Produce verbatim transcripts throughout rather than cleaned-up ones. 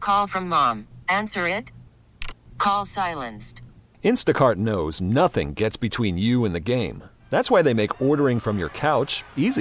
Call from mom. Answer it. Call silenced. Instacart knows nothing gets between you and the game. That's why they make ordering from your couch easy.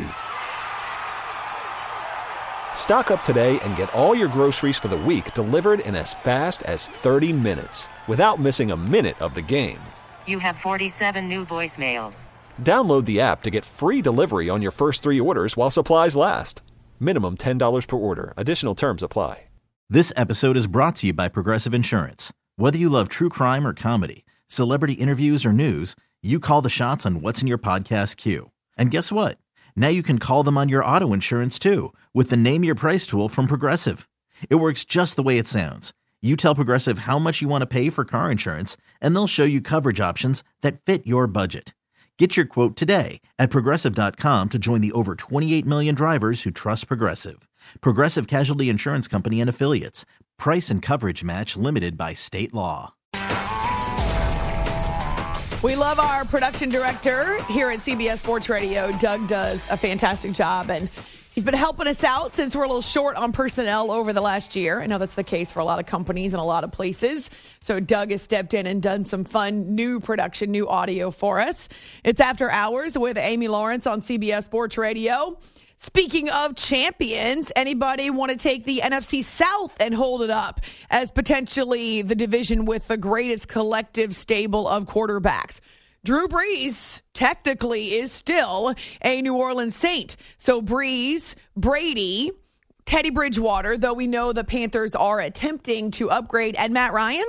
Stock up today and get all your groceries for the week delivered in as fast as thirty minutes without missing a minute of the game. You have forty-seven new voicemails. Download the app to get free delivery on your first three orders while supplies last. Minimum ten dollars per order. Additional terms apply. This episode is brought to you by Progressive Insurance. Whether you love true crime or comedy, celebrity interviews or news, you call the shots on what's in your podcast queue. And guess what? Now you can call them on your auto insurance too with the Name Your Price tool from Progressive. It works just the way it sounds. You tell Progressive how much you want to pay for car insurance, and they'll show you coverage options that fit your budget. Get your quote today at Progressive dot com to join the over twenty-eight million drivers who trust Progressive. Progressive Casualty Insurance Company and Affiliates. Price and coverage match limited by state law. We love our production director here at C B S Sports Radio. Doug does a fantastic job, and he's been helping us out since we're a little short on personnel over the last year. I know that's the case for a lot of companies and a lot of places. So Doug has stepped in and done some fun new production, new audio for us. It's After Hours with Amy Lawrence on C B S Sports Radio. Speaking of champions, anybody want to take the N F C South and hold it up as potentially the division with the greatest collective stable of quarterbacks? Drew Brees technically is still a New Orleans Saint. So Brees, Brady, Teddy Bridgewater, though we know the Panthers are attempting to upgrade, and Matt Ryan?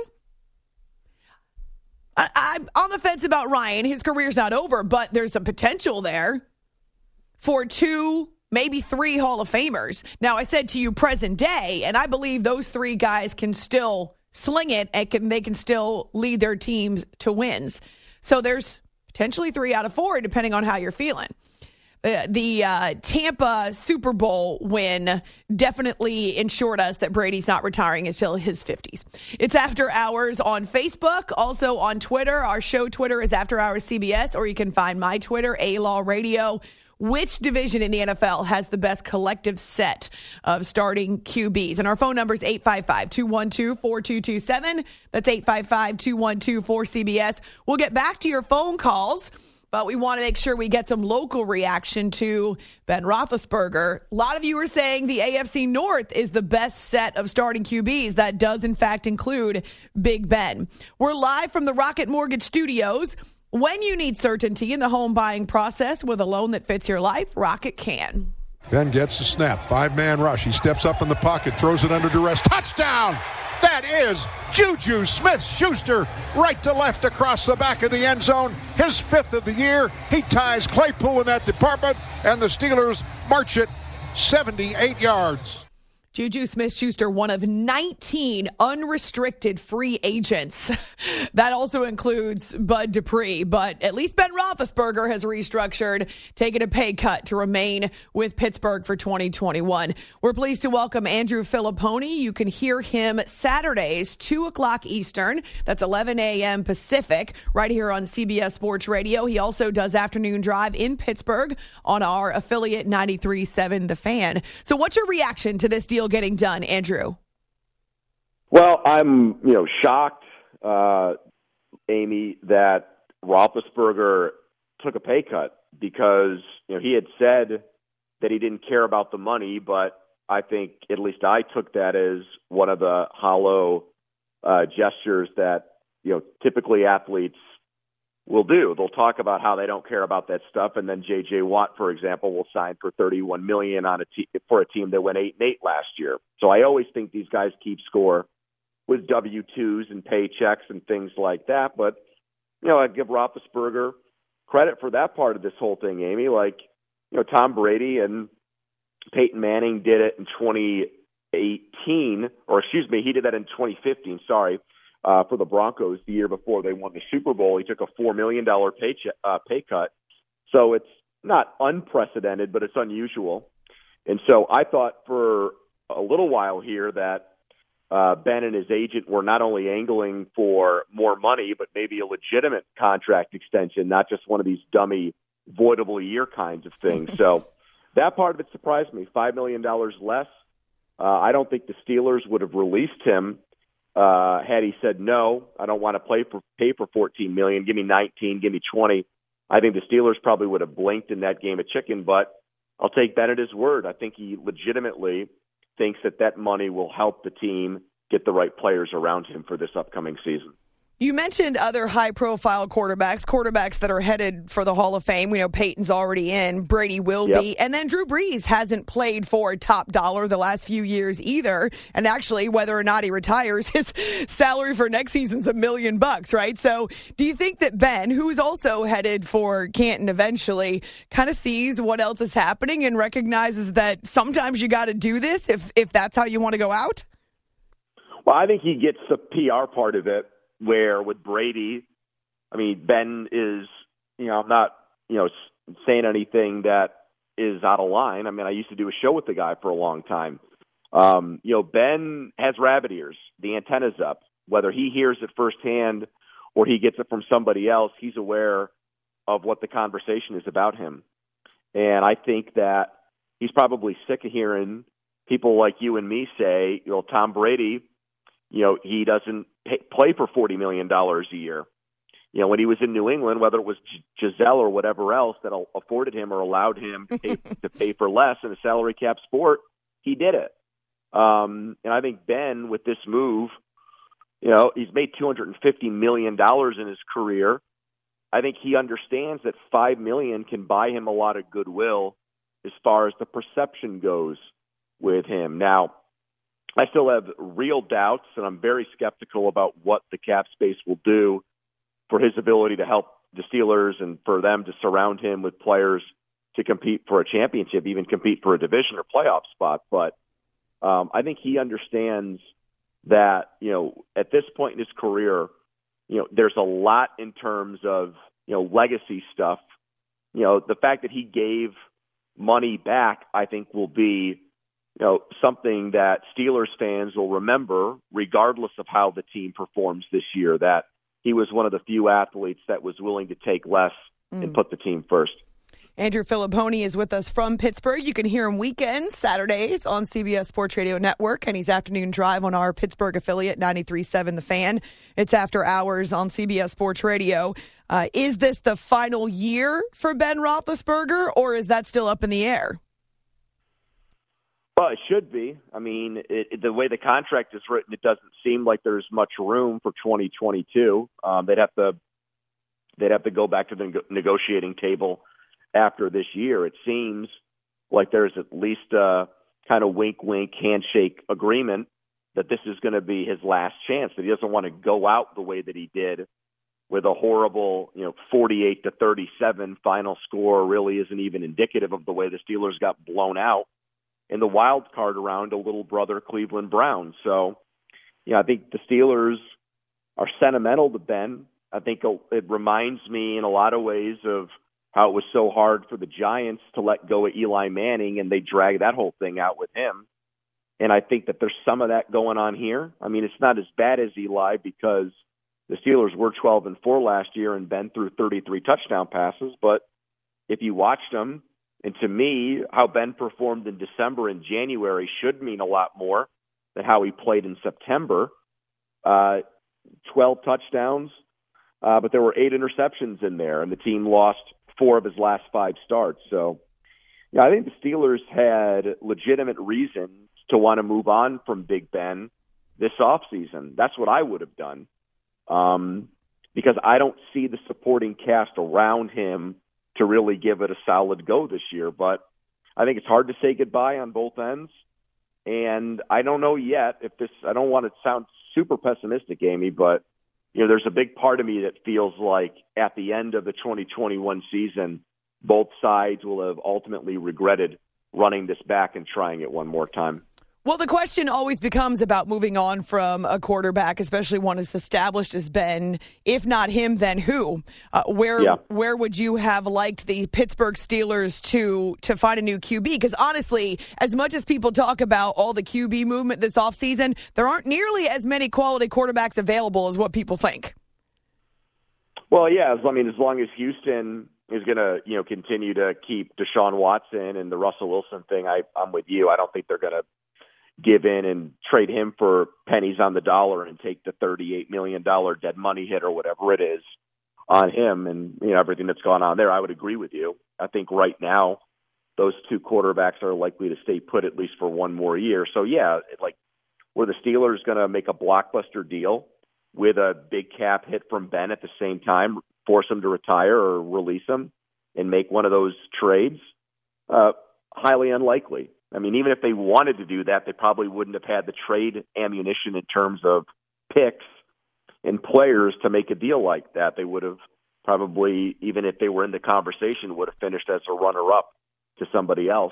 I, I'm on the fence about Ryan. His career's not over, but there's some potential there for two, maybe three Hall of Famers. Now, I said to you present day, and I believe those three guys can still sling it and can, they can still lead their teams to wins. So there's potentially three out of four, depending on how you're feeling. Uh, the uh, Tampa Super Bowl win definitely ensured us that Brady's not retiring until his fifties. It's After Hours on Facebook, also on Twitter. Our show Twitter is After Hours C B S, or you can find my Twitter, A-Law Radio. Which division in the N F L has the best collective set of starting Q Bs? And our phone number is eight five five, two one two, four two two seven. That's eight five five, two one two, four C B S. We'll get back to your phone calls, but we want to make sure we get some local reaction to Ben Roethlisberger. A lot of you are saying the A F C North is the best set of starting Q Bs. That does, in fact, include Big Ben. We're live from the Rocket Mortgage Studios. When you need certainty in the home buying process with a loan that fits your life, Rocket can. Ben gets the snap. Five-man rush. He steps up in the pocket, throws it under duress. Touchdown! That is Juju Smith-Schuster, right to left across the back of the end zone. His fifth of the year. He ties Claypool in that department, and the Steelers march it seventy-eight yards. Juju Smith-Schuster, one of nineteen unrestricted free agents. That also includes Bud Dupree, but at least Ben Roethlisberger has restructured, taking a pay cut to remain with Pittsburgh for twenty twenty-one. We're pleased to welcome Andrew Filipponi. You can hear him Saturdays, two o'clock Eastern. That's eleven a.m. Pacific, right here on C B S Sports Radio. He also does Afternoon Drive in Pittsburgh on our affiliate ninety-three point seven The Fan. So what's your reaction to this deal getting done, Andrew? Well, I'm, you know, shocked, uh, Amy, that Roethlisberger took a pay cut because, you know, he had said that he didn't care about the money, but I think at least I took that as one of the hollow uh, gestures that, you know, typically athletes will do. They'll talk about how they don't care about that stuff, and then J J Watt, for example, will sign for thirty-one million dollars on a te- for a team that went eight and eight last year. So I always think these guys keep score with W two's and paychecks and things like that. But, you know, I give Roethlisberger credit for that part of this whole thing, Amy. Like, you know, Tom Brady and Peyton Manning did it in twenty eighteen, or excuse me, he did that in twenty fifteen, sorry. Uh, for the Broncos the year before they won the Super Bowl. He took a four million dollars pay, ch- uh, pay cut. So it's not unprecedented, but it's unusual. And so I thought for a little while here that uh, Ben and his agent were not only angling for more money, but maybe a legitimate contract extension, not just one of these dummy, voidable year kinds of things. So that part of it surprised me. five million dollars less Uh, I don't think the Steelers would have released him uh, had he said, no, I don't want to play for, pay for fourteen million dollars, give me nineteen, give me twenty. I think the Steelers probably would have blinked in that game of chicken, but I'll take Ben at his word. I think he legitimately thinks that that money will help the team get the right players around him for this upcoming season. You mentioned other high-profile quarterbacks, quarterbacks that are headed for the Hall of Fame. We know Peyton's already in, Brady will yep. be, and then Drew Brees hasn't played for top dollar the last few years either. And actually, whether or not he retires, his salary for next season's a million bucks, right? So do you think that Ben, who's also headed for Canton eventually, kind of sees what else is happening and recognizes that sometimes you got to do this if, if that's how you want to go out? Well, I think he gets the P R part of it. Where with Brady, I mean, Ben is, you know, I'm not, you know, saying anything that is out of line. I mean, I used to do a show with the guy for a long time. Um, you know, Ben has rabbit ears. The antenna's up. Whether he hears it firsthand or he gets it from somebody else, he's aware of what the conversation is about him. And I think that he's probably sick of hearing people like you and me say, you know, Tom Brady, you know, he doesn't pay, play for forty million dollars a year. You know, when he was in New England, whether it was Giselle or whatever else that afforded him or allowed him to pay, to pay for less in a salary cap sport, he did it. Um, and I think Ben, with this move, you know, he's made two hundred fifty million dollars in his career. I think he understands that five million dollars can buy him a lot of goodwill as far as the perception goes with him. Now, I still have real doubts, and I'm very skeptical about what the cap space will do for his ability to help the Steelers and for them to surround him with players to compete for a championship, even compete for a division or playoff spot. But um, I think he understands that, you know, at this point in his career, you know, there's a lot in terms of, you know, legacy stuff. You know, the fact that he gave money back, I think, will be, you know, something that Steelers fans will remember regardless of how the team performs this year, that he was one of the few athletes that was willing to take less mm. and put the team first. Andrew Filipponi is with us from Pittsburgh. You can hear him weekends, Saturdays on C B S Sports Radio Network, and he's Afternoon Drive on our Pittsburgh affiliate, ninety-three point seven The Fan. It's After Hours on C B S Sports Radio. Uh, is this the final year for Ben Roethlisberger, or is that still up in the air? Well, it should be. I mean, it, it, the way the contract is written, it doesn't seem like there's much room for twenty twenty-two. Um, they'd have to they'd have to go back to the negotiating table after this year. It seems like there's at least a kind of wink-wink handshake agreement that this is going to be his last chance, that he doesn't want to go out the way that he did with a horrible, you know, forty-eight to thirty-seven final score. Really isn't even indicative of the way the Steelers got blown out in the wild card around a little brother Cleveland Browns. So, you know, I think the Steelers are sentimental to Ben. I think it reminds me in a lot of ways of how it was so hard for the Giants to let go of Eli Manning, and they dragged that whole thing out with him. And I think that there's some of that going on here. I mean, it's not as bad as Eli because the Steelers were twelve and four last year and Ben threw thirty-three touchdown passes. But if you watched them, and to me, how Ben performed in December and January should mean a lot more than how he played in September. Uh, twelve touchdowns, uh, but there were eight interceptions in there, and the team lost four of his last five starts. So, yeah, I think the Steelers had legitimate reasons to want to move on from Big Ben this offseason. That's what I would have done, um, because I don't see the supporting cast around him to really give it a solid go this year. But I think it's hard to say goodbye on both ends. And I don't know yet if this, I don't want to sound super pessimistic, Amy, but you know, there's a big part of me that feels like at the end of the twenty twenty-one season, both sides will have ultimately regretted running this back and trying it one more time. Well, the question always becomes about moving on from a quarterback, especially one as established as Ben. If not him, then who? Uh, where yeah. where would you have liked the Pittsburgh Steelers to to find a new Q B? Because honestly, as much as people talk about all the Q B movement this offseason, there aren't nearly as many quality quarterbacks available as what people think. Well, yeah, I mean, as long as Houston is going to, you know, continue to keep Deshaun Watson and the Russell Wilson thing, I, I'm with you. I don't think they're going to give in and trade him for pennies on the dollar and take the thirty-eight million dollars dead money hit or whatever it is on him and, you know, everything that's gone on there. I would agree with you. I think right now those two quarterbacks are likely to stay put at least for one more year. So, yeah, like, were the Steelers going to make a blockbuster deal with a big cap hit from Ben at the same time, force him to retire or release him and make one of those trades? Uh, highly unlikely. I mean, even if they wanted to do that, they probably wouldn't have had the trade ammunition in terms of picks and players to make a deal like that. They would have probably, even if they were in the conversation, would have finished as a runner-up to somebody else.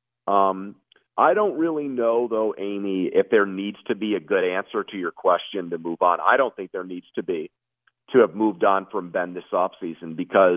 Um, I don't really know, though, Amy, if there needs to be a good answer to your question to move on. I don't think there needs to be to have moved on from Ben this offseason because,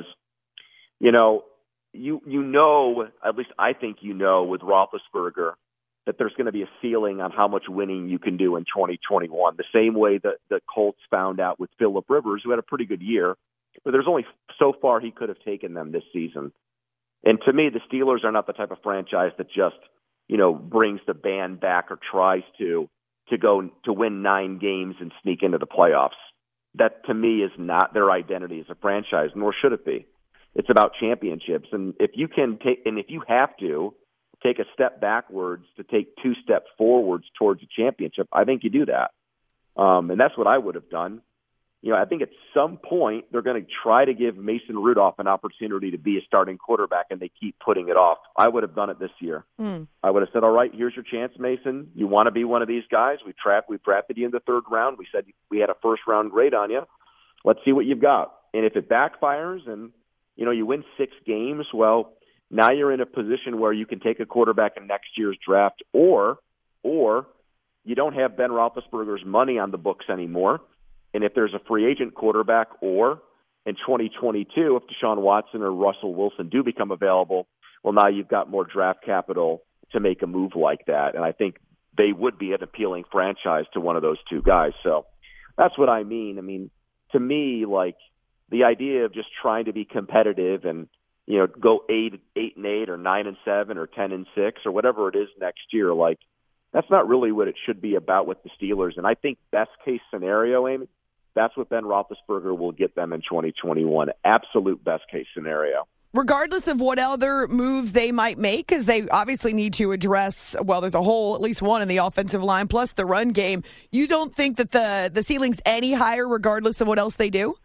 you know, you you know, at least I think you know with Roethlisberger that there's going to be a ceiling on how much winning you can do in twenty twenty-one, the same way that the Colts found out with Phillip Rivers, who had a pretty good year, but there's only so far he could have taken them this season. And to me, the Steelers are not the type of franchise that just, you know, brings the band back or tries to to go to win nine games and sneak into the playoffs. That, to me, is not their identity as a franchise, nor should it be. It's about championships. And if you can take, and if you have to take a step backwards to take two steps forwards towards a championship, I think you do that. Um, and that's what I would have done. You know, I think at some point they're going to try to give Mason Rudolph an opportunity to be a starting quarterback, and they keep putting it off. I would have done it this year. Mm. I would have said, all right, here's your chance, Mason. You want to be one of these guys? We trapped, we drafted you in the third round. We said we had a first-round grade on you. Let's see what you've got. And if it backfires and, you know, you win six games, well, now you're in a position where you can take a quarterback in next year's draft, or or you don't have Ben Roethlisberger's money on the books anymore. And if there's a free agent quarterback, or in twenty twenty-two, if Deshaun Watson or Russell Wilson do become available, well, now you've got more draft capital to make a move like that. And I think they would be an appealing franchise to one of those two guys. So that's what I mean. I mean, to me, like, the idea of just trying to be competitive and, you know, go eight, eight and eight or nine and seven or ten and six or whatever it is next year, like, that's not really what it should be about with the Steelers. And I think best case scenario, Amy, that's what Ben Roethlisberger will get them in twenty twenty-one. Absolute best case scenario. Regardless of what other moves they might make, because they obviously need to address, well, there's a hole, at least one in the offensive line, plus the run game. You don't think that the, the ceiling's any higher regardless of what else they do?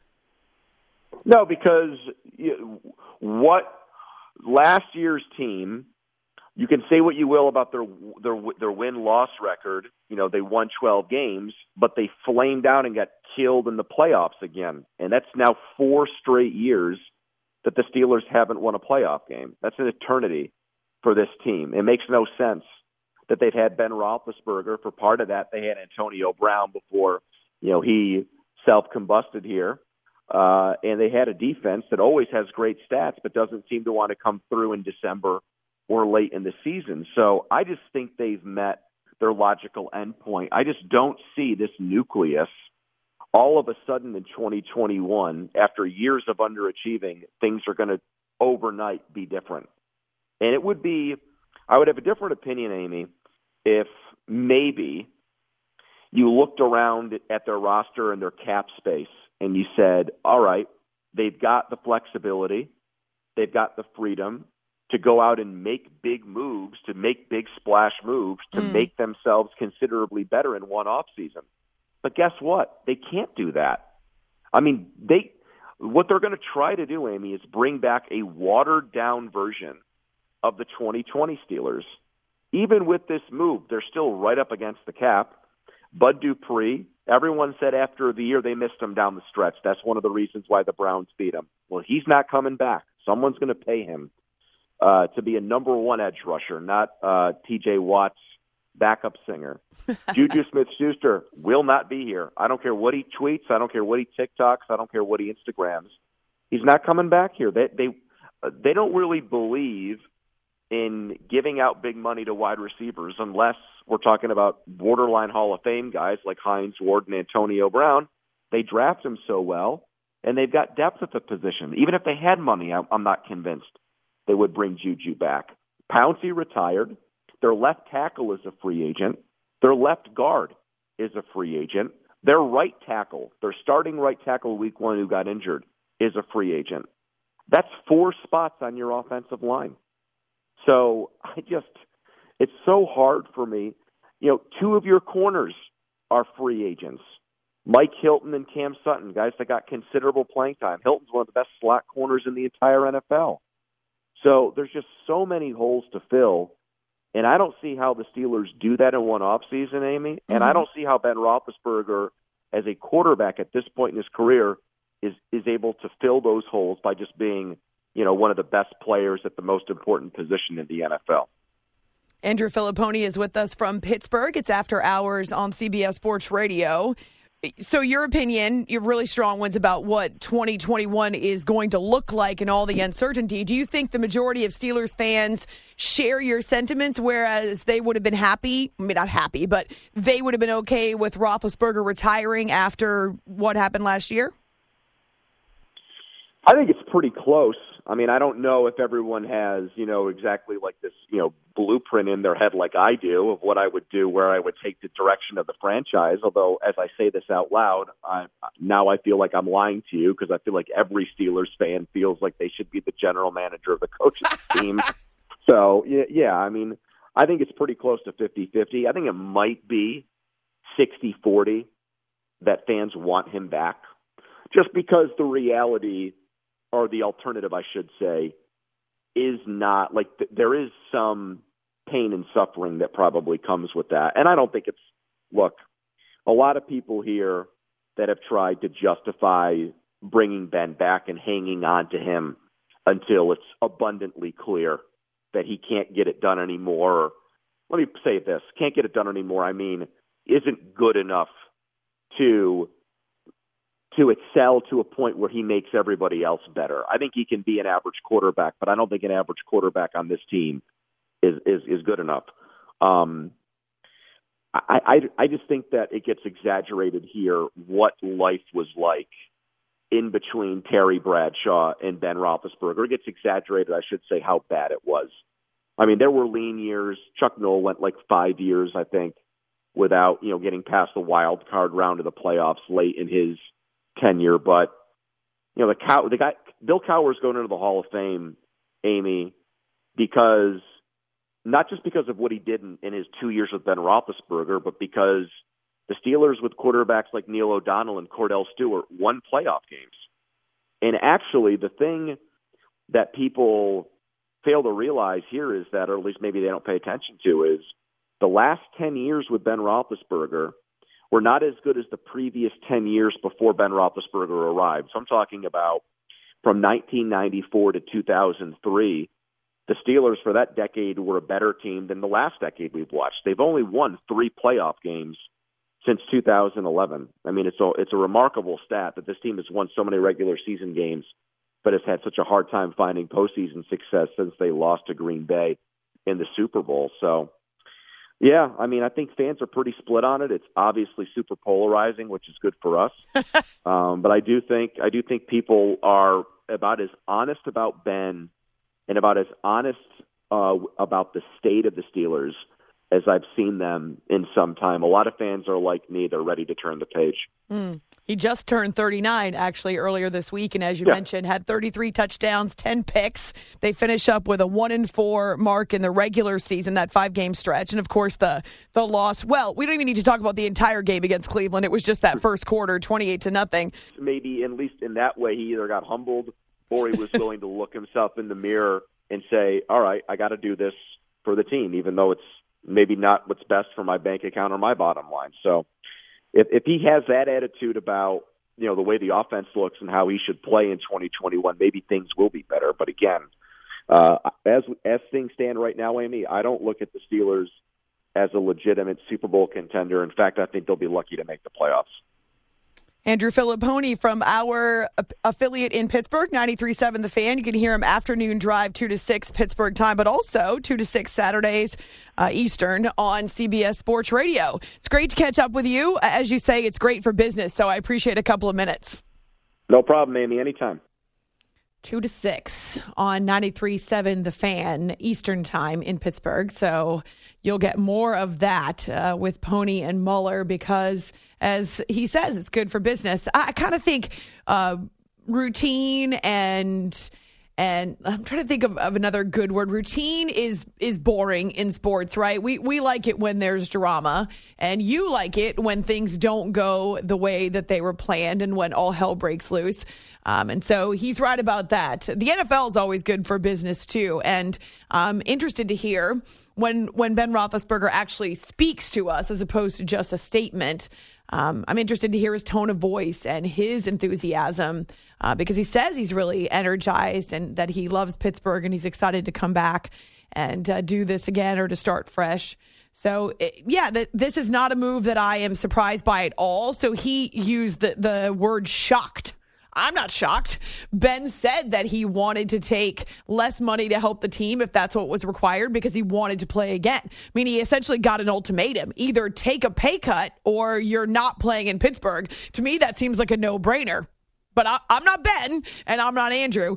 No, because you, what last year's team, you can say what you will about their their their win-loss record. You know, they won twelve games, but they flamed out and got killed in the playoffs again. And that's now four straight years that the Steelers haven't won a playoff game. That's an eternity for this team. It makes no sense that they've had Ben Roethlisberger. For part of that, they had Antonio Brown before, you know, he self-combusted here. Uh, and they had a defense that always has great stats but doesn't seem to want to come through in December or late in the season. So I just think they've met their logical endpoint. I just don't see this nucleus all of a sudden in twenty twenty-one, after years of underachieving, things are going to overnight be different. And it would be, I would have a different opinion, Amy, if maybe you looked around at their roster and their cap space and you said, all right, they've got the flexibility, they've got the freedom to go out and make big moves, to make big splash moves, to mm. make themselves considerably better in one offseason. But guess what? They can't do that. I mean, they what they're going to try to do, Amy, is bring back a watered-down version of the twenty twenty Steelers. Even with this move, they're still right up against the cap. Bud Dupree, everyone said after the year they missed him down the stretch. That's one of the reasons why the Browns beat him. Well, he's not coming back. Someone's going to pay him uh, to be a number one edge rusher, not uh, T J Watt's backup singer. Juju Smith-Schuster will not be here. I don't care what he tweets. I don't care what he TikToks. I don't care what he Instagrams. He's not coming back here. They they they don't really believe in giving out big money to wide receivers unless we're talking about borderline Hall of Fame guys like Hines Ward and Antonio Brown. They draft them so well, and they've got depth at the position. Even if they had money, I'm not convinced they would bring Juju back. Pouncey retired. Their left tackle is a free agent. Their left guard is a free agent. Their right tackle, their starting right tackle week one who got injured, is a free agent. That's four spots on your offensive line. So I just, it's so hard for me. You know, two of your corners are free agents. Mike Hilton and Cam Sutton, guys that got considerable playing time. Hilton's one of the best slot corners in the entire N F L. So there's just so many holes to fill. And I don't see how the Steelers do that in one offseason, Amy. Mm-hmm. And I don't see how Ben Roethlisberger, as a quarterback at this point in his career, is is able to fill those holes by just being, you know, one of the best players at the most important position in the N F L. Andrew Filipponi is with us from Pittsburgh. It's After Hours on C B S Sports Radio. So your opinion, your really strong ones about what twenty twenty-one is going to look like and all the uncertainty. Do you think the majority of Steelers fans share your sentiments, whereas they would have been happy, I mean, not happy, but they would have been okay with Roethlisberger retiring after what happened last year? I think it's pretty close. I mean, I don't know if everyone has, you know, exactly like this, you know, blueprint in their head like I do of what I would do, where I would take the direction of the franchise. Although, as I say this out loud, I, now I feel like I'm lying to you because I feel like every Steelers fan feels like they should be the general manager of the coaching team. So, yeah, yeah, I mean, I think it's pretty close to fifty-fifty. I think it might be sixty forty that fans want him back, just because the reality, or the alternative, I should say, is not like th- there is some pain and suffering that probably comes with that. And I don't think it's, look, a lot of people here that have tried to justify bringing Ben back and hanging on to him until it's abundantly clear that he can't get it done anymore. Or, let me say this, can't get it done anymore, I mean, isn't good enough to to excel to a point where he makes everybody else better. I think he can be an average quarterback, but I don't think an average quarterback on this team is is, is good enough. Um, I, I, I just think that it gets exaggerated here what life was like in between Terry Bradshaw and Ben Roethlisberger. It gets exaggerated, I should say, how bad it was. I mean, there were lean years. Chuck Noll went like five years, I think, without, you know, getting past the wild card round of the playoffs late in his tenure. But, you know, the cow, the guy, Bill Cowher's going into the Hall of Fame, Amy, because not just because of what he did in, in his two years with Ben Roethlisberger, but because the Steelers with quarterbacks like Neil O'Donnell and Cordell Stewart won playoff games. And actually, the thing that people fail to realize here is that, or at least maybe they don't pay attention to, is the last ten years with Ben Roethlisberger were not as good as the previous ten years before Ben Roethlisberger arrived. So I'm talking about from nineteen ninety-four to two thousand three, the Steelers for that decade were a better team than the last decade we've watched. They've only won three playoff games since two thousand eleven. I mean, it's a, it's a remarkable stat that this team has won so many regular season games, but has had such a hard time finding postseason success since they lost to Green Bay in the Super Bowl. So, yeah, I mean, I think fans are pretty split on it. It's obviously super polarizing, which is good for us. um, but I do think I do think people are about as honest about Ben and about as honest uh, about the state of the Steelers as I've seen them in some time. A lot of fans are like me. They're ready to turn the page. Mm. He just turned thirty-nine, actually, earlier this week. And as you yeah. mentioned, had thirty-three touchdowns, ten picks. They finish up with a one and four mark in the regular season, that five-game stretch. And, of course, the the loss. Well, we don't even need to talk about the entire game against Cleveland. It was just that first quarter, twenty-eight to nothing. Maybe, at least in that way, he either got humbled or he was willing to look himself in the mirror and say, all right, I got to do this for the team, even though it's maybe not what's best for my bank account or my bottom line. So if, if he has that attitude about, you know, the way the offense looks and how he should play in twenty twenty-one, maybe things will be better. But again, uh, as as things stand right now, Amy, I don't look at the Steelers as a legitimate Super Bowl contender. In fact, I think they'll be lucky to make the playoffs. Andrew Filipponi from our affiliate in Pittsburgh, ninety-three point seven The Fan. You can hear him afternoon drive two to six Pittsburgh time, but also two to six Saturdays uh, Eastern on C B S Sports Radio. It's great to catch up with you. As you say, it's great for business, so I appreciate a couple of minutes. No problem, Amy. Anytime. two to six on ninety-three point seven The Fan Eastern Time in Pittsburgh. So you'll get more of that uh, with Pony and Mueller because, as he says, it's good for business. I kind of think uh, routine and and I'm trying to think of, of another good word. Routine is is boring in sports, right? We we like it when there's drama, and you like it when things don't go the way that they were planned and when all hell breaks loose. Um, and so he's right about that. The N F L is always good for business, too. And I'm interested to hear when when Ben Roethlisberger actually speaks to us as opposed to just a statement. Um, I'm interested to hear his tone of voice and his enthusiasm uh, because he says he's really energized and that he loves Pittsburgh and he's excited to come back and uh, do this again or to start fresh. So, it, yeah, th- this is not a move that I am surprised by at all. So he used the, the word shocked. I'm not shocked. Ben said that he wanted to take less money to help the team if that's what was required because he wanted to play again. I mean, he essentially got an ultimatum. Either take a pay cut or you're not playing in Pittsburgh. To me, that seems like a no-brainer. But I, I'm not Ben, and I'm not Andrew.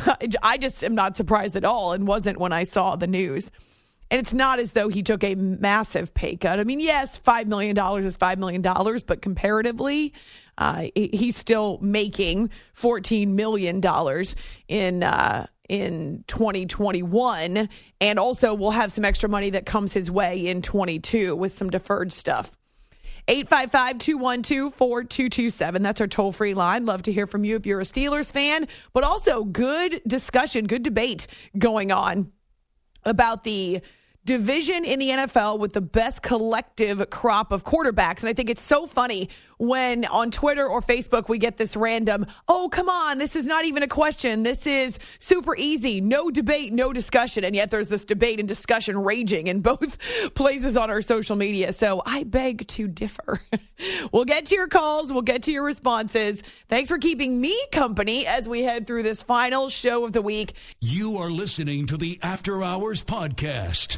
I just am not surprised at all and wasn't when I saw the news. And it's not as though he took a massive pay cut. I mean, yes, five million dollars is five million dollars, but comparatively, uh, he's still making fourteen million dollars in uh, in twenty twenty-one. And also we'll have some extra money that comes his way in twenty-two with some deferred stuff. eight five five, two one two, four two two seven. That's our toll-free line. Love to hear from you if you're a Steelers fan, but also good discussion, good debate going on about the division in the N F L with the best collective crop of quarterbacks. And I think it's so funny when on Twitter or Facebook we get this random, oh, come on, this is not even a question. This is super easy. No debate, no discussion. And yet there's this debate and discussion raging in both places on our social media. So I beg to differ. We'll get to your calls. We'll get to your responses. Thanks for keeping me company as we head through this final show of the week. You are listening to the After Hours Podcast.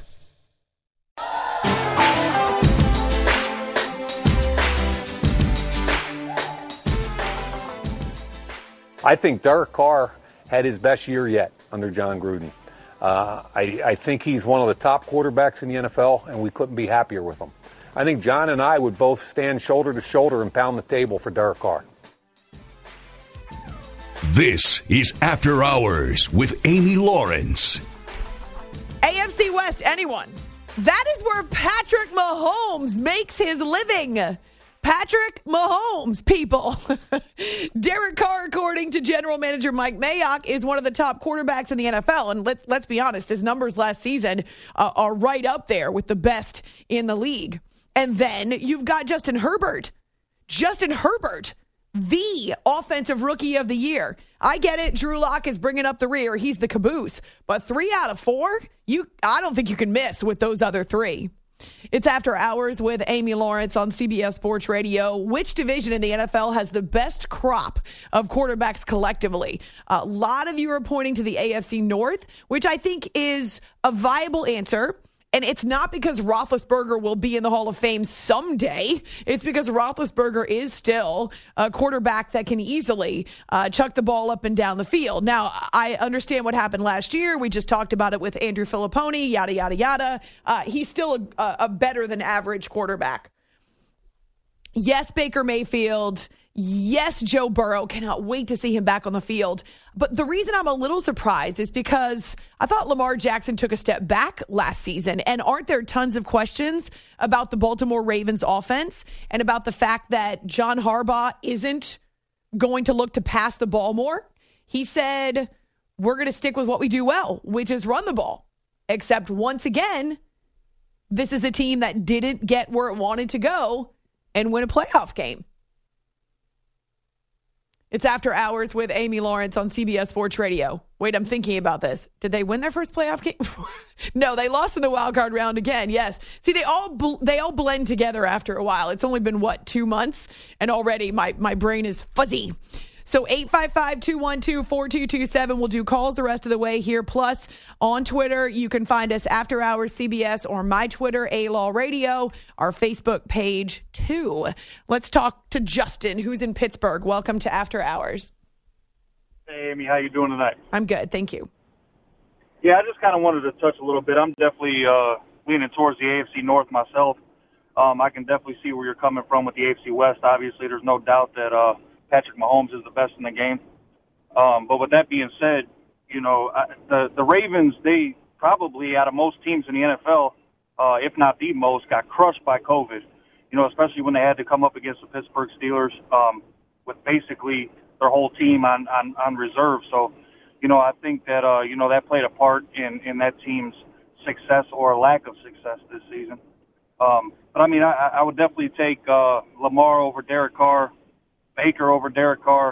I think Derek Carr had his best year yet under John Gruden. Uh, I, I think he's one of the top quarterbacks in the N F L, and we couldn't be happier with him. I think John and I would both stand shoulder to shoulder and pound the table for Derek Carr. This is After Hours with Amy Lawrence. A F C West, anyone? That is where Patrick Mahomes makes his living. Patrick Mahomes, people. Derek Carr, according to General Manager Mike Mayock, is one of the top quarterbacks in the N F L. And let's, let's be honest, his numbers last season uh, are right up there with the best in the league. And then you've got Justin Herbert. Justin Herbert, the offensive rookie of the year. I get it. Drew Lock is bringing up the rear. He's the caboose. But three out of four, you, I don't think you can miss with those other three. It's After Hours with Amy Lawrence on C B S Sports Radio. Which division in the N F L has the best crop of quarterbacks collectively? A lot of you are pointing to the A F C North, which I think is a viable answer. And it's not because Roethlisberger will be in the Hall of Fame someday. It's because Roethlisberger is still a quarterback that can easily uh, chuck the ball up and down the field. Now, I understand what happened last year. We just talked about it with Andrew Filipponi, yada, yada, yada. Uh, he's still a, a better than average quarterback. Yes, Baker Mayfield. Yes, Joe Burrow. Cannot wait to see him back on the field. But the reason I'm a little surprised is because I thought Lamar Jackson took a step back last season. And aren't there tons of questions about the Baltimore Ravens offense and about the fact that John Harbaugh isn't going to look to pass the ball more? He said, we're going to stick with what we do well, which is run the ball. Except once again, this is a team that didn't get where it wanted to go and win a playoff game. It's After Hours with Amy Lawrence on C B S Sports Radio. Wait, I'm thinking about this. Did they win their first playoff game? No, they lost in the wild card round again. Yes. See, they all bl- they all blend together after a while. It's only been, what, two months? And already my, my brain is fuzzy. So eight five five, two one two, four two two seven. We'll do calls the rest of the way here. Plus, on Twitter, you can find us After Hours C B S or my Twitter, A-Law Radio, our Facebook page, too. Let's talk to Justin, who's in Pittsburgh. Welcome to After Hours. Hey, Amy, how you doing tonight? I'm good, thank you. Yeah, I just kind of wanted to touch a little bit. I'm definitely uh, leaning towards the A F C North myself. Um, I can definitely see where you're coming from with the A F C West. Obviously, there's no doubt that uh, Patrick Mahomes is the best in the game. Um, but with that being said, you know, I, the, the Ravens, they probably, out of most teams in the N F L, uh, if not the most, got crushed by COVID. You know, especially when they had to come up against the Pittsburgh Steelers um, with basically their whole team on, on, on reserve. So, you know, I think that, uh, you know, that played a part in, in that team's success or lack of success this season. Um, but, I mean, I, I would definitely take uh, Lamar over Derek Carr, Baker over Derek Carr.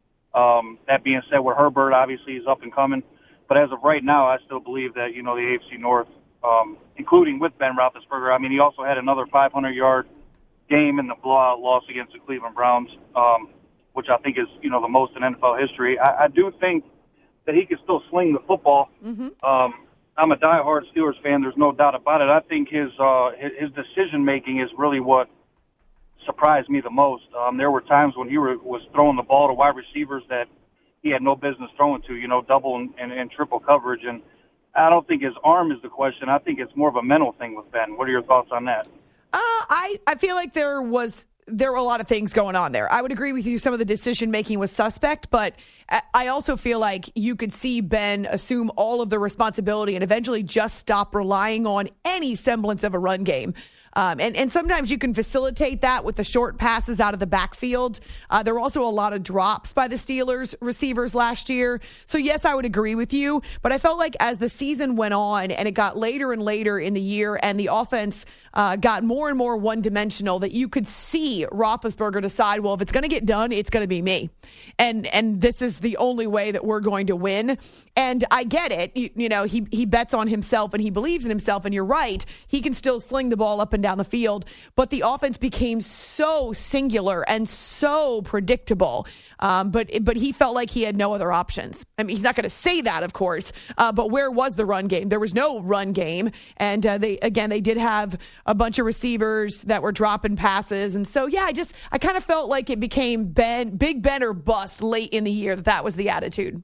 Um, that being said, with Herbert, obviously, he's up and coming. But as of right now, I still believe that, you know, the A F C North, um, including with Ben Roethlisberger, I mean, he also had another five hundred yard game in the blowout loss against the Cleveland Browns, um, which I think is, you know, the most in N F L history. I, I do think that he can still sling the football. Mm-hmm. Um, I'm a diehard Steelers fan. There's no doubt about it. I think his uh, his decision making is really what surprised me the most. Um, there were times when he were, was throwing the ball to wide receivers that he had no business throwing to, you know, double and, and, and triple coverage. And I don't think his arm is the question. I think it's more of a mental thing with Ben. What are your thoughts on that? Uh, I, I feel like there was there were a lot of things going on there. I would agree with you. Some of the decision making was suspect, but I also feel like you could see Ben assume all of the responsibility and eventually just stop relying on any semblance of a run game. Um, and, and sometimes you can facilitate that with the short passes out of the backfield. Uh, there were also a lot of drops by the Steelers receivers last year. So, yes, I would agree with you. But I felt like as the season went on and it got later and later in the year and the offense uh, got more and more one-dimensional, that you could see Roethlisberger decide, well, if it's going to get done, it's going to be me. And and this is the only way that we're going to win. And I get it. You, you know, he, he bets on himself and he believes in himself. And you're right. He can still sling the ball up and down the field, but the offense became so singular and so predictable. Um, but but he felt like he had no other options. I mean, he's not going to say that, of course. Uh, but where was the run game? There was no run game, and uh, they again they did have a bunch of receivers that were dropping passes, and so yeah, I just I kind of felt like it became Ben, Big Ben or bust late in the year. That that was the attitude.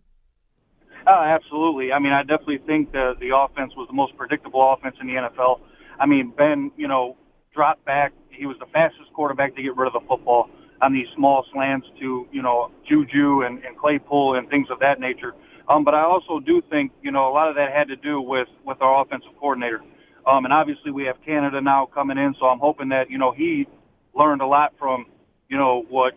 Uh, absolutely. I mean, I definitely think the the offense was the most predictable offense in the N F L. I mean, Ben, you know, dropped back. He was the fastest quarterback to get rid of the football on these small slants to, you know, Juju and, and Claypool and things of that nature. Um, but I also do think, you know, a lot of that had to do with, with our offensive coordinator. Um, and obviously we have Canada now coming in, so I'm hoping that, you know, he learned a lot from, you know, what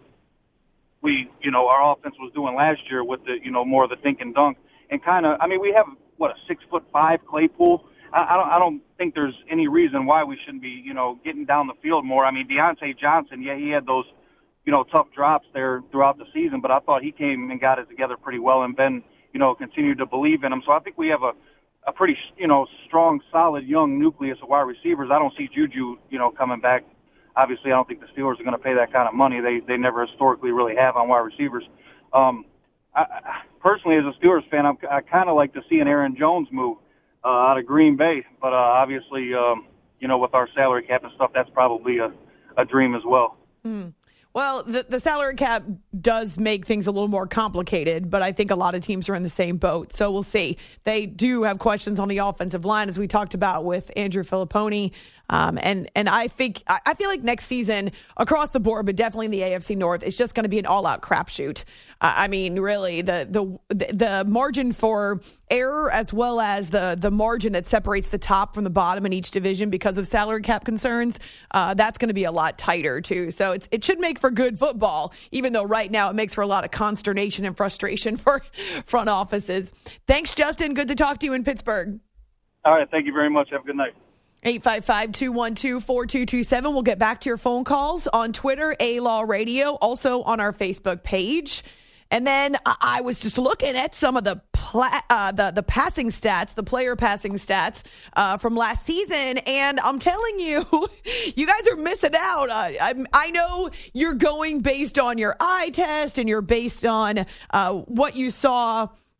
we, you know, our offense was doing last year with the, you know, more of the dink and dunk. And kind of, I mean, we have, what, a six foot five Claypool. I don't, I don't think there's any reason why we shouldn't be, you know, getting down the field more. I mean, Deontay Johnson, yeah, he had those, you know, tough drops there throughout the season, but I thought he came and got it together pretty well, and Ben, you know, continued to believe in him. So I think we have a, a pretty, you know, strong, solid, young nucleus of wide receivers. I don't see Juju, you know, coming back. Obviously, I don't think the Steelers are going to pay that kind of money. They they never historically really have on wide receivers. Um, I, I, personally, as a Steelers fan, I'm, I kind of like to see an Aaron Jones move Uh, out of Green Bay, but uh, obviously, um, you know, with our salary cap and stuff, that's probably a, a dream as well. Mm. Well, the, the salary cap does make things a little more complicated, but I think a lot of teams are in the same boat. So we'll see. They do have questions on the offensive line, as we talked about with Andrew Filipponi. Um, and, and I think, I feel like next season across the board, but definitely in the A F C North, it's just going to be an all out crapshoot. Uh, I mean, really the, the, the margin for error, as well as the, the margin that separates the top from the bottom in each division because of salary cap concerns, uh, that's going to be a lot tighter too. So it's, it should make for good football, even though right now it makes for a lot of consternation and frustration for front offices. Thanks, Justin. Good to talk to you in Pittsburgh. All right. Thank you very much. Have a good night. eight five five, two one two, four two two seven. We'll get back to your phone calls on Twitter, A-Law Radio, also on our Facebook page. And then I was just looking at some of the pla- uh, the, the passing stats, the player passing stats uh, from last season. And I'm telling you, you guys are missing out. Uh, I, I know you're going based on your eye test and you're based on uh, what you saw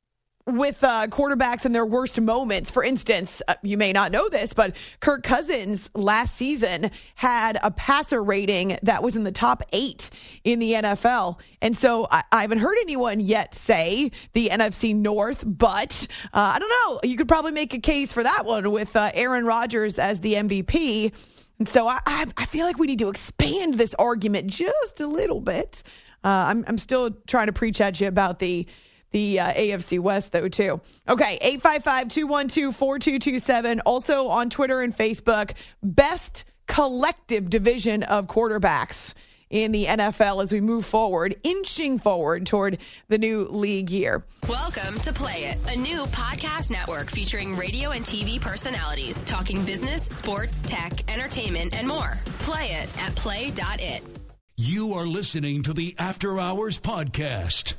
with uh, quarterbacks in their worst moments. For instance, uh, you may not know this, but Kirk Cousins last season had a passer rating that was in the top eight in the N F L. And so I, I haven't heard anyone yet say the N F C North, but uh, I don't know. You could probably make a case for that one with uh, Aaron Rodgers as the M V P. And so I, I, I feel like we need to expand this argument just a little bit. Uh, I'm, I'm still trying to preach at you about the The uh, A F C West, though, too. Okay, eight five five, two one two, four two two seven. Also on Twitter and Facebook, best collective division of quarterbacks in the N F L as we move forward, inching forward toward the new league year. Welcome to Play It, a new podcast network featuring radio and T V personalities talking business, sports, tech, entertainment, and more. Play it at play dot it. You are listening to the After Hours Podcast.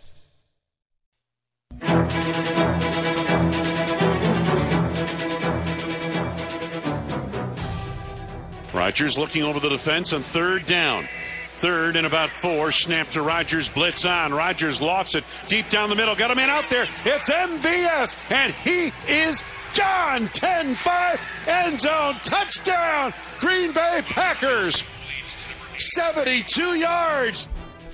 Rodgers looking over the defense on third down. Third and about four. Snap to Rodgers. Blitz on. Rodgers lofts it deep down the middle. Got a man out there. It's M V S, and he is gone. ten five. End zone. Touchdown. Green Bay Packers. seventy-two yards.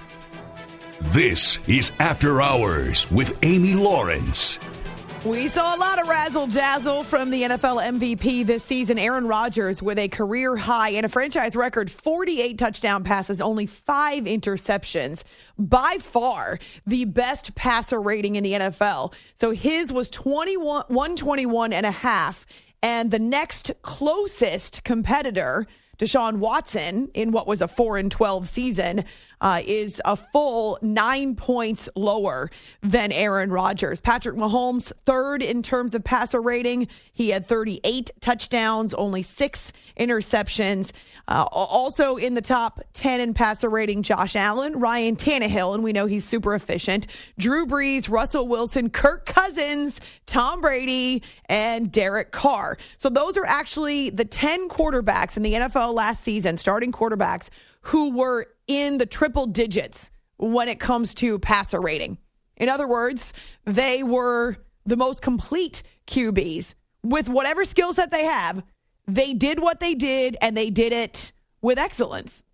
This is After Hours with Amy Lawrence. We saw a lot of razzle-dazzle from the N F L M V P this season, Aaron Rodgers, with a career high and a franchise record forty-eight touchdown passes, only five interceptions. By far, the best passer rating in the N F L. So his was twenty-one, one twenty-one and a half, and the next closest competitor, Deshaun Watson, in what was a four and twelve season, uh, is a full nine points lower than Aaron Rodgers. Patrick Mahomes, third in terms of passer rating. He had thirty-eight touchdowns, only six interceptions. Uh, also in the top ten in passer rating, Josh Allen, Ryan Tannehill, and we know he's super efficient, Drew Brees, Russell Wilson, Kirk Cousins, Tom Brady, and Derek Carr. So those are actually the ten quarterbacks in the N F L last season, starting quarterbacks, who were in the triple digits when it comes to passer rating. In other words, they were the most complete Q Bs. With whatever skill set they have, they did what they did, and they did it with excellence.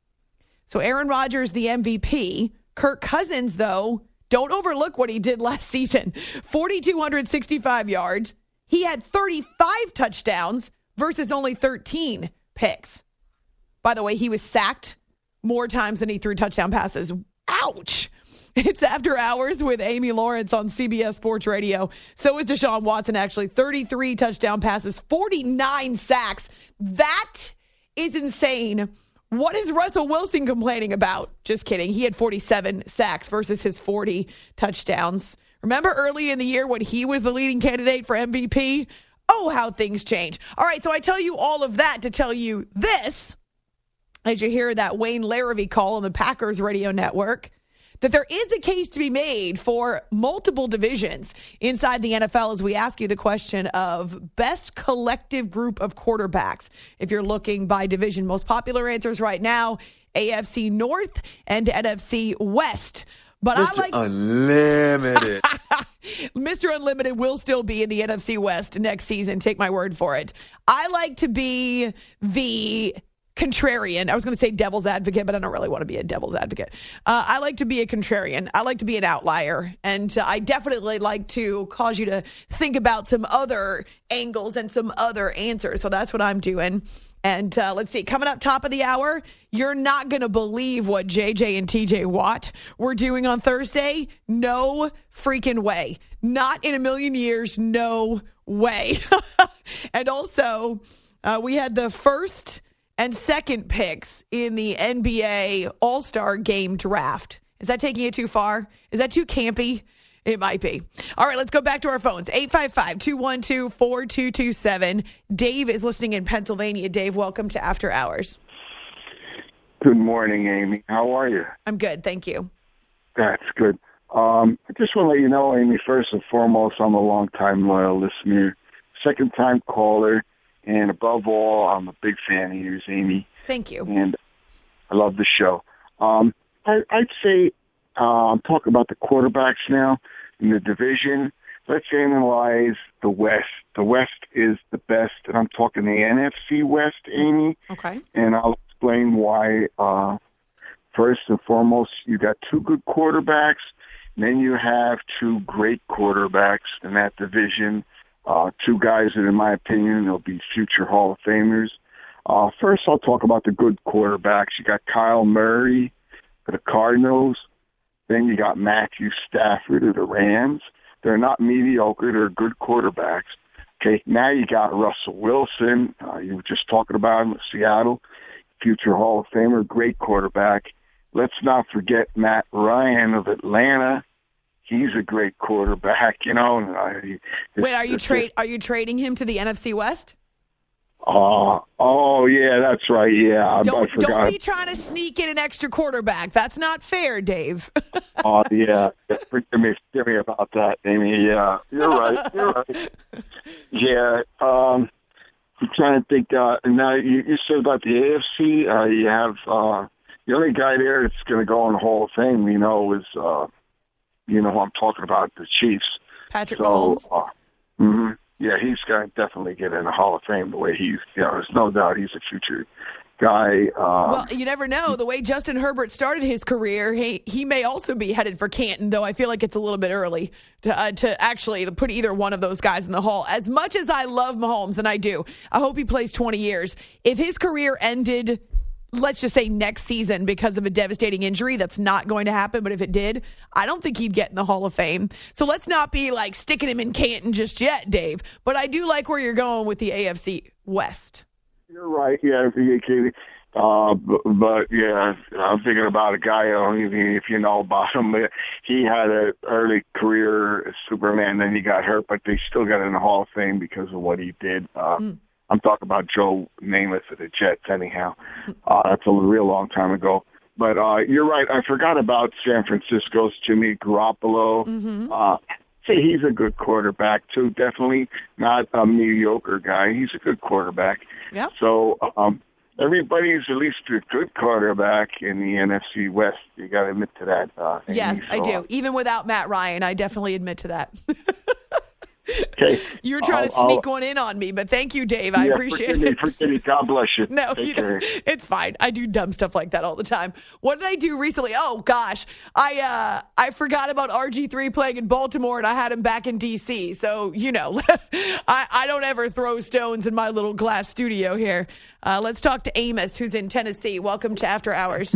So Aaron Rodgers, the M V P. Kirk Cousins, though, don't overlook what he did last season. four thousand two hundred sixty-five yards. He had thirty-five touchdowns versus only thirteen picks. By the way, he was sacked more times than he threw touchdown passes. Ouch. It's After Hours with Amy Lawrence on C B S Sports Radio. So is Deshaun Watson, actually. thirty-three touchdown passes, forty-nine sacks. That is insane. What is Russell Wilson complaining about? Just kidding. He had forty-seven sacks versus his forty touchdowns. Remember early in the year when he was the leading candidate for M V P? Oh, how things change. All right, so I tell you all of that to tell you this, as you hear that Wayne Larrivee call on the Packers radio network, that there is a case to be made for multiple divisions inside the N F L as we ask you the question of best collective group of quarterbacks. If you're looking by division, most popular answers right now, A F C North and N F C West. But Mister I like Unlimited. Mister Unlimited will still be in the N F C West next season. Take my word for it. I like to be the contrarian. I was going to say devil's advocate, but I don't really want to be a devil's advocate. Uh, I like to be a contrarian. I like to be an outlier. And uh, I definitely like to cause you to think about some other angles and some other answers. So that's what I'm doing. And uh, let's see, coming up top of the hour, you're not going to believe what J J and T J Watt were doing on Thursday. No freaking way. Not in a million years. No way. And also, uh, we had the first and second picks in the N B A All-Star Game draft. Is that taking it too far? Is that too campy? It might be. All right, let's go back to our phones. eight five five, two one two, four two two seven. Dave is listening in Pennsylvania. Dave, welcome to After Hours. Good morning, Amy. How are you? I'm good, thank you. That's good. Um, I just want to let you know, Amy, first and foremost, I'm a long-time loyal listener, second-time caller, and above all, I'm a big fan of yours, Amy. Thank you. And I love the show. Um, I, I'd say, um, talk about the quarterbacks now in the division. let's analyze the West. The West is the best, and I'm talking the N F C West, Amy. Okay. And I'll explain why. Uh, first and foremost, you got two good quarterbacks, and then you have two great quarterbacks in that division. Uh, two guys that, in my opinion, will be future Hall of Famers. Uh, first, I'll talk about the good quarterbacks. You got Kyle Murray for the Cardinals. Then you got Matthew Stafford of the Rams. They're not mediocre. They're good quarterbacks. Okay, now you got Russell Wilson. Uh, you were just talking about him in Seattle. Future Hall of Famer, great quarterback. Let's not forget Matt Ryan of Atlanta. He's a great quarterback, you know. Uh, he, Wait, are you trade? Are you trading him to the N F C West? Uh, oh, yeah, that's right. Yeah, Don't, I forgot. don't be trying to sneak in an extra quarterback. That's not fair, Dave. Oh, yeah. Forgive me, forgive me about that, Amy. Yeah, you're right. You're right. Yeah. Um, I'm trying to think. Uh, now, you, you said about the A F C. Uh, you have uh, the only guy there that's going to go in the Hall of Fame, you know, is, uh, you know who I'm talking about, the Chiefs. Patrick so, Mahomes. Uh, mm-hmm. Yeah, he's going to definitely get in the Hall of Fame the way he's, you know, there's no doubt he's a future guy. Um, well, you never know. The way Justin Herbert started his career, he he may also be headed for Canton, though I feel like it's a little bit early to uh, to actually put either one of those guys in the Hall. As much as I love Mahomes, and I do, I hope he plays twenty years. If his career ended, let's just say next season because of a devastating injury, that's not going to happen. But if it did, I don't think he'd get in the Hall of Fame. So let's not be like sticking him in Canton just yet, Dave. But I do like where you're going with the A F C West. You're right. Yeah, uh, but, but yeah, I'm thinking about a guy. I don't even if you know about him. He had an early career as Superman, then he got hurt, but they still got in the Hall of Fame because of what he did. Uh, mm. I'm talking about Joe Namath of the Jets. Anyhow, uh, that's a real long time ago. But uh, you're right. I forgot about San Francisco's Jimmy Garoppolo. Mm-hmm. Uh, say he's a good quarterback too. Definitely not a mediocre guy. He's a good quarterback. Yeah. So um, everybody's at least a good quarterback in the N F C West. You got to admit to that. Uh, yes, so, I do. Even without Matt Ryan, I definitely admit to that. Okay. You were trying I'll, to sneak I'll, one in on me, but thank you, Dave. I yeah, appreciate forgive it. Me, forgive me. God bless you. No, Take you know, it's fine. I do dumb stuff like that all the time. What did I do recently? Oh gosh, I uh, I forgot about R G three playing in Baltimore, and I had him back in D C. So you know, I I don't ever throw stones in my little glass studio here. Uh, let's talk to Amos, who's in Tennessee. Welcome to After Hours.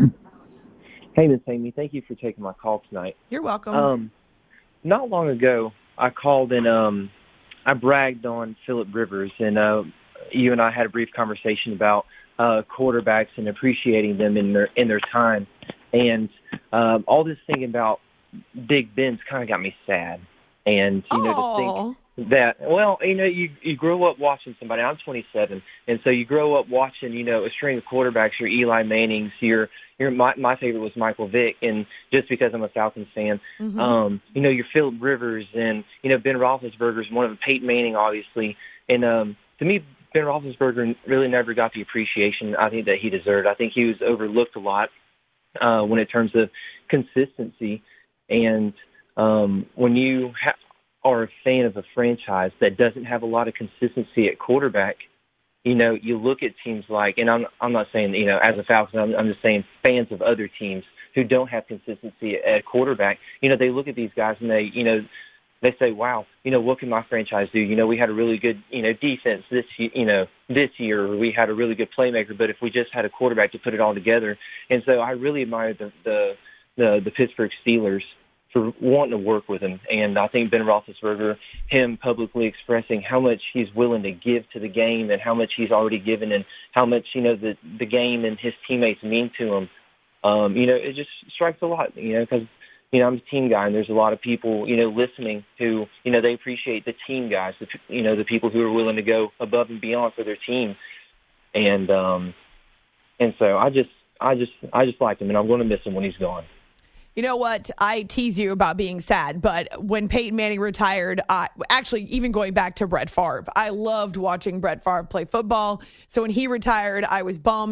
Hey, Miss Amy. Thank you for taking my call tonight. You're welcome. Um, not long ago, I called and um. I bragged on Phillip Rivers, and uh, you and I had a brief conversation about uh, quarterbacks and appreciating them in their in their time. And um, all this thinking about Big Ben's kind of got me sad. And you know, Aww. to think that, well, you know, you you grow up watching somebody. I'm twenty-seven, and so you grow up watching, you know, a string of quarterbacks. Your Eli Mannings, your your my my favorite was Michael Vick, and just because I'm a Falcons fan, Mm-hmm. um, you know, your Phillip Rivers and you know Ben Roethlisberger's one of them. Peyton Manning, obviously, and um, to me, Ben Roethlisberger really never got the appreciation I think that he deserved. I think he was overlooked a lot uh, when in terms of consistency, and um, when you ha- are a fan of a franchise that doesn't have a lot of consistency at quarterback, you know, you look at teams like, and I'm I'm not saying, you know, as a Falcon, I'm, I'm just saying fans of other teams who don't have consistency at quarterback, you know, they look at these guys and they, you know, they say, wow, you know, what can my franchise do? You know, we had a really good, you know, defense this, you know, this year, or we had a really good playmaker, but if we just had a quarterback to put it all together. And so I really admire the, the, the, the Pittsburgh Steelers for wanting to work with him. And I think Ben Roethlisberger, him publicly expressing how much he's willing to give to the game and how much he's already given and how much, you know, the, the game and his teammates mean to him. Um, you know, it just strikes a lot, you know, because, you know, I'm a team guy and there's a lot of people, you know, listening who, you know, they appreciate the team guys, the, you know, the people who are willing to go above and beyond for their team. And, um, and so I just, I just, I just liked him and I'm going to miss him when he's gone. You know what? I tease you about being sad, but when Peyton Manning retired, uh, actually, even going back to Brett Favre, I loved watching Brett Favre play football. So when he retired, I was bummed.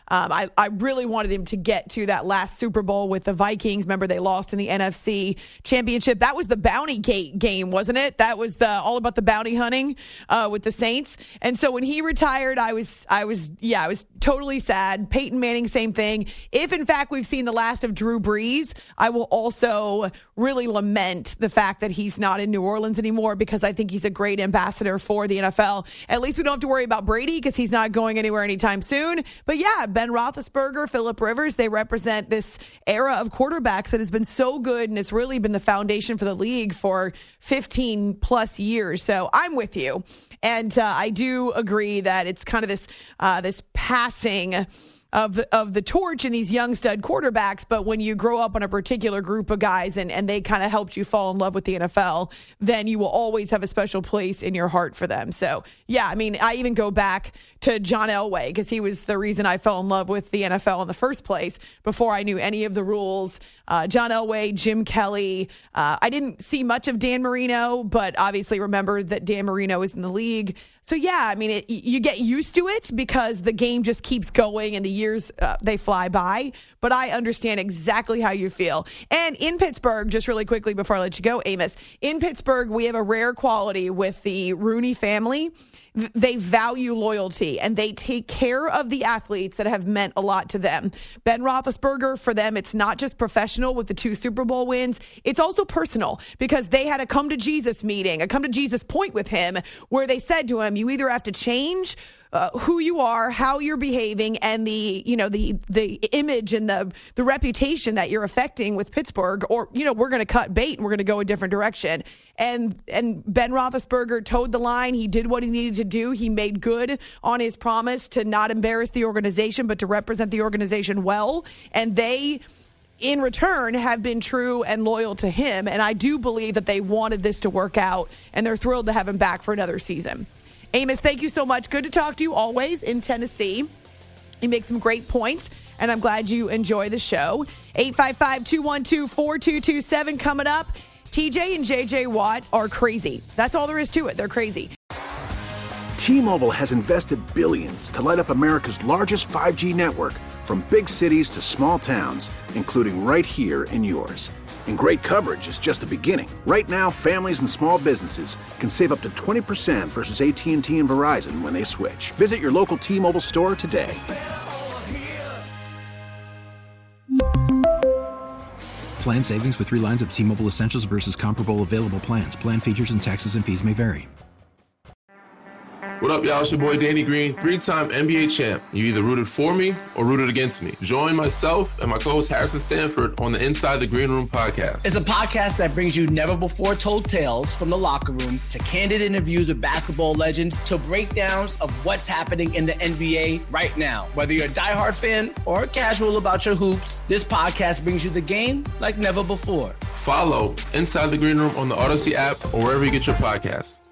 Um, I, I really wanted him to get to that last Super Bowl with the Vikings. Remember, they lost in the N F C Championship. That was the Bounty Gate game, wasn't it? That was the all about the bounty hunting uh, with the Saints. And so when he retired, I was, I was, yeah, I was totally sad. Peyton Manning, same thing. If, in fact, we've seen the last of Drew Brees, I will also really lament the fact that he's not in New Orleans anymore, because I think he's a great ambassador for the N F L. At least we don't have to worry about Brady because he's not going anywhere anytime soon. But yeah, Ben Roethlisberger, Phillip Rivers, they represent this era of quarterbacks that has been so good and has really been the foundation for the league for fifteen plus years. So I'm with you. And uh, I do agree that it's kind of this uh, this passing of the, of the torch in these young stud quarterbacks. But when you grow up on a particular group of guys and, and they kind of helped you fall in love with the N F L, then you will always have a special place in your heart for them. So, yeah, I mean, I even go back to John Elway because he was the reason I fell in love with the N F L in the first place before I knew any of the rules. Uh, John Elway, Jim Kelly. Uh, I didn't see much of Dan Marino, but obviously remember that Dan Marino is in the league. So, yeah, I mean, it, you get used to it because the game just keeps going and the years, uh, they fly by. But I understand exactly how you feel. And in Pittsburgh, just really quickly before I let you go, Amos, in Pittsburgh, we have a rare quality with the Rooney family. They value loyalty and they take care of the athletes that have meant a lot to them. Ben Roethlisberger, for them, it's not just professional with the two Super Bowl wins. It's also personal because they had a come to Jesus meeting, a come to Jesus point with him where they said to him, you either have to change Uh, who you are, how you're behaving, and the you know the the image and the the reputation that you're affecting with Pittsburgh, or you know we're going to cut bait and we're going to go a different direction. And and Ben Roethlisberger towed the line. He did what he needed to do. He made good on his promise to not embarrass the organization, but to represent the organization well. And they, in return, have been true and loyal to him. And I do believe that they wanted this to work out, and they're thrilled to have him back for another season. Amos, thank you so much. Good to talk to you always in Tennessee. You make some great points, and I'm glad you enjoy the show. eight five five, two one two, four two two seven coming up. T J and J J Watt are crazy. That's all there is to it. They're crazy. T-Mobile has invested billions to light up America's largest five G network, from big cities to small towns, including right here in yours. And great coverage is just the beginning. Right now, families and small businesses can save up to twenty percent versus A T and T and Verizon when they switch. Visit your local T-Mobile store today. Plan savings with three lines of T-Mobile Essentials versus comparable available plans. Plan features and taxes and fees may vary. What up, y'all? It's your boy Danny Green, three-time N B A champ. You either rooted for me or rooted against me. Join myself and my co-host Harrison Sanford on the Inside the Green Room podcast. It's a podcast that brings you never-before-told tales from the locker room to candid interviews with basketball legends to breakdowns of what's happening in the N B A right now. Whether you're a diehard fan or casual about your hoops, this podcast brings you the game like never before. Follow Inside the Green Room on the Odyssey app or wherever you get your podcasts.